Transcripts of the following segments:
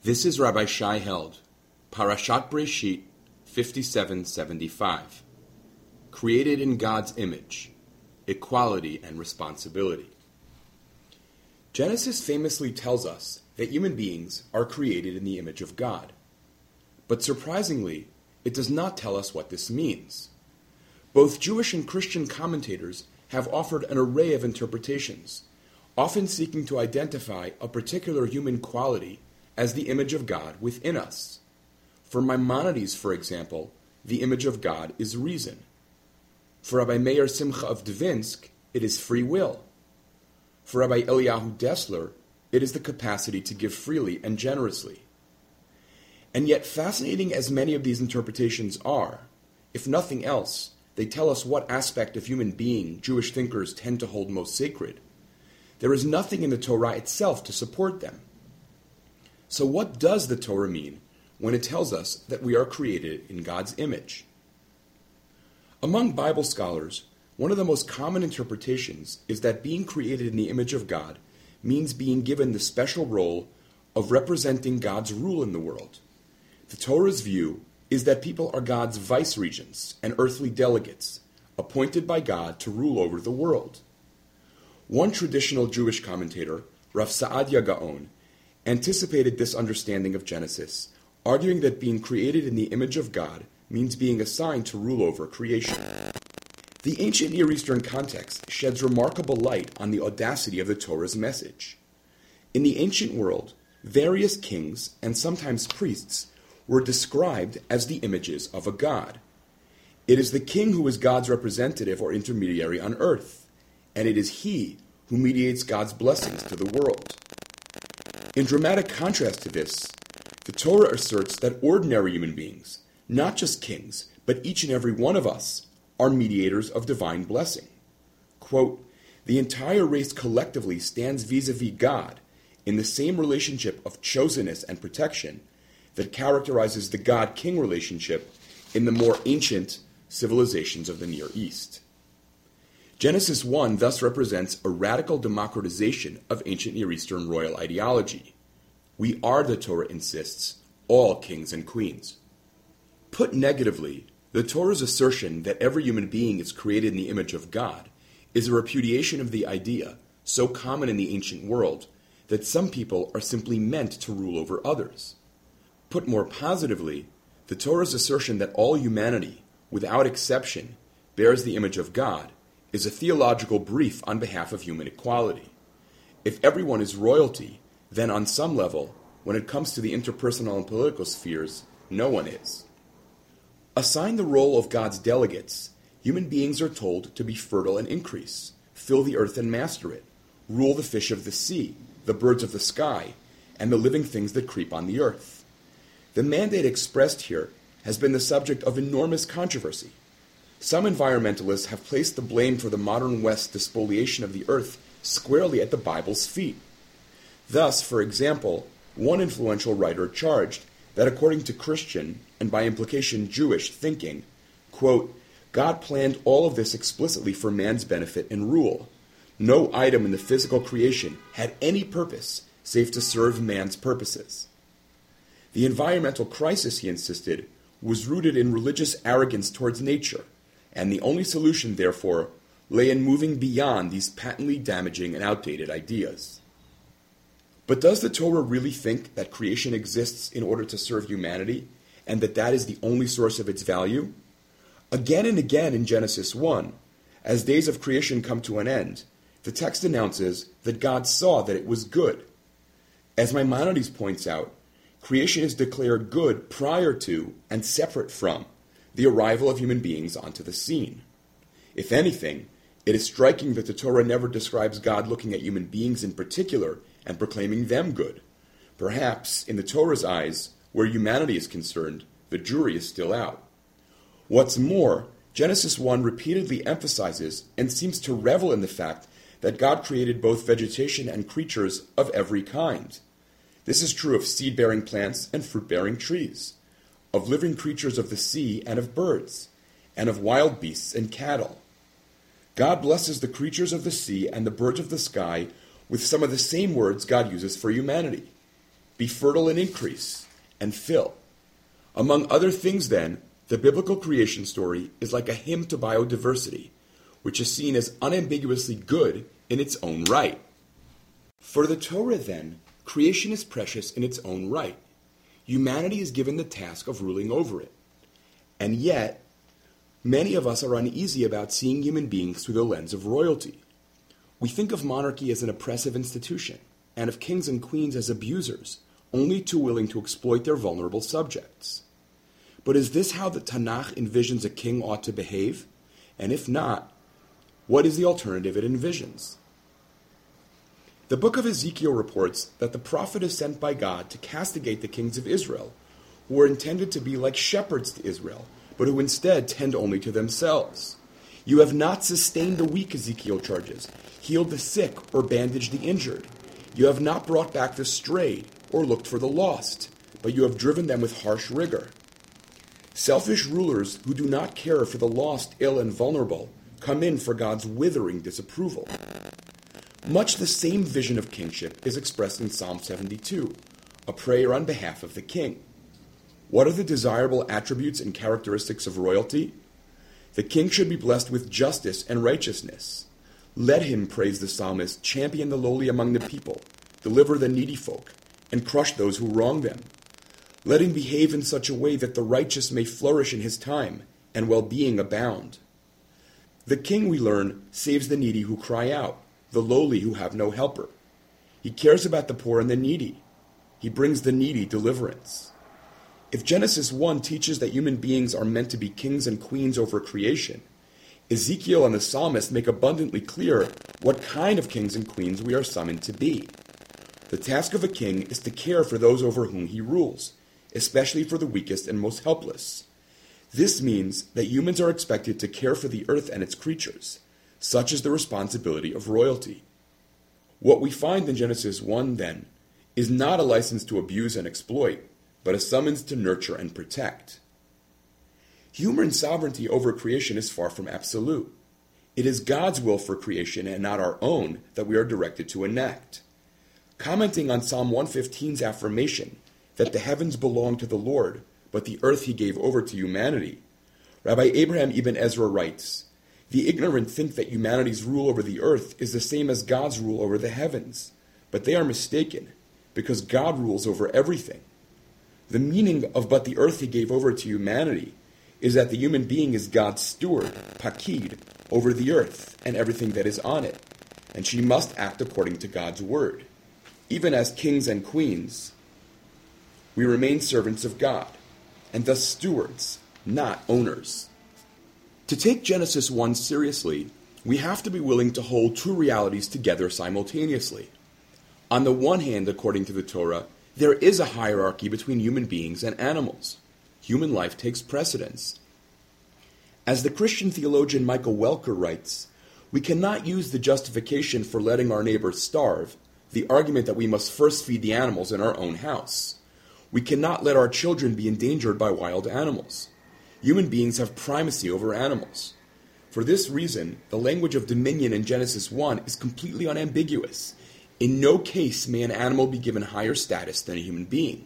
This is Rabbi Shai Held, Parashat Breshit 5775. Created in God's image, equality and responsibility. Genesis famously tells us that human beings are created in the image of God. But surprisingly, it does not tell us what this means. Both Jewish and Christian commentators have offered an array of interpretations, often seeking to identify a particular human quality as the image of God within us. For Maimonides, for example, the image of God is reason. For Rabbi Meir Simcha of Dvinsk, it is free will. For Rabbi Eliyahu Dessler, it is the capacity to give freely and generously. And yet, fascinating as many of these interpretations are, if nothing else, they tell us what aspect of human being Jewish thinkers tend to hold most sacred. There is nothing in the Torah itself to support them. So what does the Torah mean when it tells us that we are created in God's image? Among Bible scholars, one of the most common interpretations is that being created in the image of God means being given the special role of representing God's rule in the world. The Torah's view is that people are God's vice-regents and earthly delegates, appointed by God to rule over the world. One traditional Jewish commentator, Rav Saadia Gaon, anticipated this understanding of Genesis, arguing that being created in the image of God means being assigned to rule over creation. The ancient Near Eastern context sheds remarkable light on the audacity of the Torah's message. In the ancient world, various kings and sometimes priests were described as the images of a god. It is the king who is God's representative or intermediary on earth, and it is he who mediates God's blessings to the world. In dramatic contrast to this, the Torah asserts that ordinary human beings, not just kings, but each and every one of us, are mediators of divine blessing. Quote, the entire race collectively stands vis-a-vis God in the same relationship of chosenness and protection that characterizes the God-king relationship in the more ancient civilizations of the Near East. Genesis 1 thus represents a radical democratization of ancient Near Eastern royal ideology. We are, the Torah insists, all kings and queens. Put negatively, the Torah's assertion that every human being is created in the image of God is a repudiation of the idea, so common in the ancient world, that some people are simply meant to rule over others. Put more positively, the Torah's assertion that all humanity, without exception, bears the image of God is a theological brief on behalf of human equality. If everyone is royalty, then on some level, when it comes to the interpersonal and political spheres, no one is. Assigned the role of God's delegates, human beings are told to be fertile and increase, fill the earth and master it, rule the fish of the sea, the birds of the sky, and the living things that creep on the earth. The mandate expressed here has been the subject of enormous controversy. Some environmentalists have placed the blame for the modern West's despoliation of the earth squarely at the Bible's feet. Thus, for example, one influential writer charged that according to Christian, and by implication Jewish, thinking, quote, God planned all of this explicitly for man's benefit and rule. No item in the physical creation had any purpose save to serve man's purposes. The environmental crisis, he insisted, was rooted in religious arrogance towards nature, and the only solution, therefore, lay in moving beyond these patently damaging and outdated ideas. But does the Torah really think that creation exists in order to serve humanity, and that is the only source of its value? Again and again in Genesis 1, as days of creation come to an end, the text announces that God saw that it was good. As Maimonides points out, creation is declared good prior to and separate from the arrival of human beings onto the scene. If anything, it is striking that the Torah never describes God looking at human beings in particular and proclaiming them good. Perhaps, in the Torah's eyes, where humanity is concerned, the jury is still out. What's more, Genesis 1 repeatedly emphasizes and seems to revel in the fact that God created both vegetation and creatures of every kind. This is true of seed-bearing plants and fruit-bearing trees, of living creatures of the sea and of birds, and of wild beasts and cattle. God blesses the creatures of the sea and the birds of the sky with some of the same words God uses for humanity. be fertile and increase, and fill. Among other things, then, the biblical creation story is like a hymn to biodiversity, which is seen as unambiguously good in its own right. For the Torah, then, creation is precious in its own right. Humanity is given the task of ruling over it. And yet, many of us are uneasy about seeing human beings through the lens of royalty. We think of monarchy as an oppressive institution, and of kings and queens as abusers, only too willing to exploit their vulnerable subjects. But is this how the Tanakh envisions a king ought to behave? And if not, what is the alternative it envisions? The book of Ezekiel reports that the prophet is sent by God to castigate the kings of Israel, who were intended to be like shepherds to Israel, but who instead tend only to themselves. You have not sustained the weak, Ezekiel charges, healed the sick, or bandaged the injured. You have not brought back the strayed, or looked for the lost, but you have driven them with harsh rigor. Selfish rulers who do not care for the lost, ill, and vulnerable come in for God's withering disapproval. Much the same vision of kingship is expressed in Psalm 72, a prayer on behalf of the king. What are the desirable attributes and characteristics of royalty? The king should be blessed with justice and righteousness. Let him, prays the psalmist, champion the lowly among the people, deliver the needy folk, and crush those who wrong them. Let him behave in such a way that the righteous may flourish in his time, and well-being abound. The king, we learn, saves the needy who cry out, the lowly who have no helper. He cares about the poor and the needy. He brings the needy deliverance. If Genesis 1 teaches that human beings are meant to be kings and queens over creation, Ezekiel and the psalmist make abundantly clear what kind of kings and queens we are summoned to be. The task of a king is to care for those over whom he rules, especially for the weakest and most helpless. This means that humans are expected to care for the earth and its creatures. Such is the responsibility of royalty. What we find in Genesis 1, then, is not a license to abuse and exploit, but a summons to nurture and protect. Human sovereignty over creation is far from absolute. It is God's will for creation and not our own that we are directed to enact. Commenting on Psalm 115's affirmation that the heavens belong to the Lord, but the earth he gave over to humanity, Rabbi Abraham Ibn Ezra writes, "The ignorant think that humanity's rule over the earth is the same as God's rule over the heavens, but they are mistaken, because God rules over everything. The meaning of 'but the earth he gave over to humanity' is that the human being is God's steward, pakid, over the earth and everything that is on it, and she must act according to God's word. Even as kings and queens, we remain servants of God, and thus stewards, not owners." To take Genesis 1 seriously, we have to be willing to hold two realities together simultaneously. On the one hand, according to the Torah, there is a hierarchy between human beings and animals. Human life takes precedence. As the Christian theologian Michael Welker writes, we cannot use the justification for letting our neighbors starve, the argument that we must first feed the animals in our own house. We cannot let our children be endangered by wild animals. Human beings have primacy over animals. For this reason, the language of dominion in Genesis 1 is completely unambiguous. In no case may an animal be given higher status than a human being.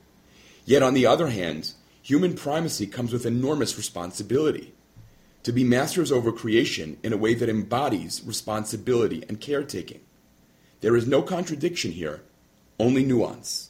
Yet on the other hand, human primacy comes with enormous responsibility. To be masters over creation in a way that embodies responsibility and caretaking. There is no contradiction here, only nuance.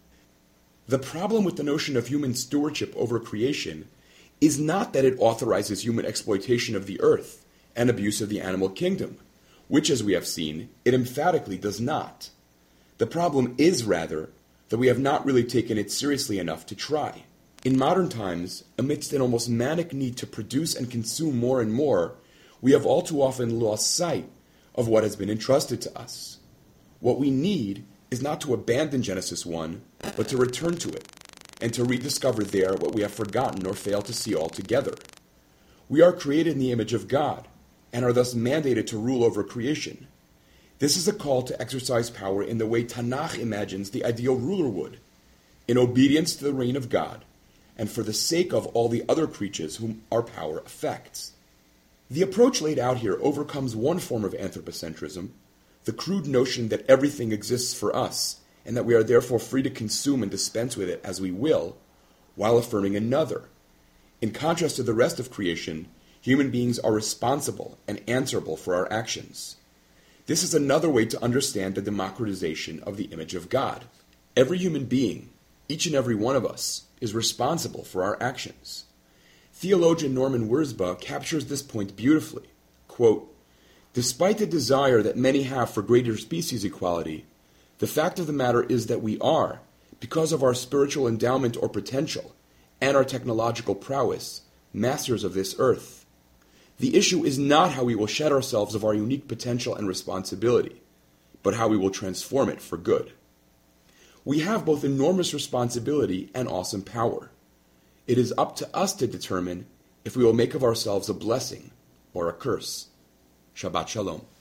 The problem with the notion of human stewardship over creation is not that it authorizes human exploitation of the earth and abuse of the animal kingdom, which, as we have seen, it emphatically does not. The problem is, rather, that we have not really taken it seriously enough to try. In modern times, amidst an almost manic need to produce and consume more and more, we have all too often lost sight of what has been entrusted to us. What we need is not to abandon Genesis 1, but to return to it, and to rediscover there what we have forgotten or failed to see altogether. We are created in the image of God, and are thus mandated to rule over creation. This is a call to exercise power in the way Tanakh imagines the ideal ruler would, in obedience to the reign of God, and for the sake of all the other creatures whom our power affects. The approach laid out here overcomes one form of anthropocentrism, the crude notion that everything exists for us, and that we are therefore free to consume and dispense with it as we will, while affirming another. In contrast to the rest of creation, human beings are responsible and answerable for our actions. This is another way to understand the democratization of the image of God. Every human being, each and every one of us, is responsible for our actions. Theologian Norman Wirzba captures this point beautifully. Quote, "Despite the desire that many have for greater species equality, the fact of the matter is that we are, because of our spiritual endowment or potential, and our technological prowess, masters of this earth. The issue is not how we will shed ourselves of our unique potential and responsibility, but how we will transform it for good. We have both enormous responsibility and awesome power. It is up to us to determine if we will make of ourselves a blessing or a curse." Shabbat Shalom.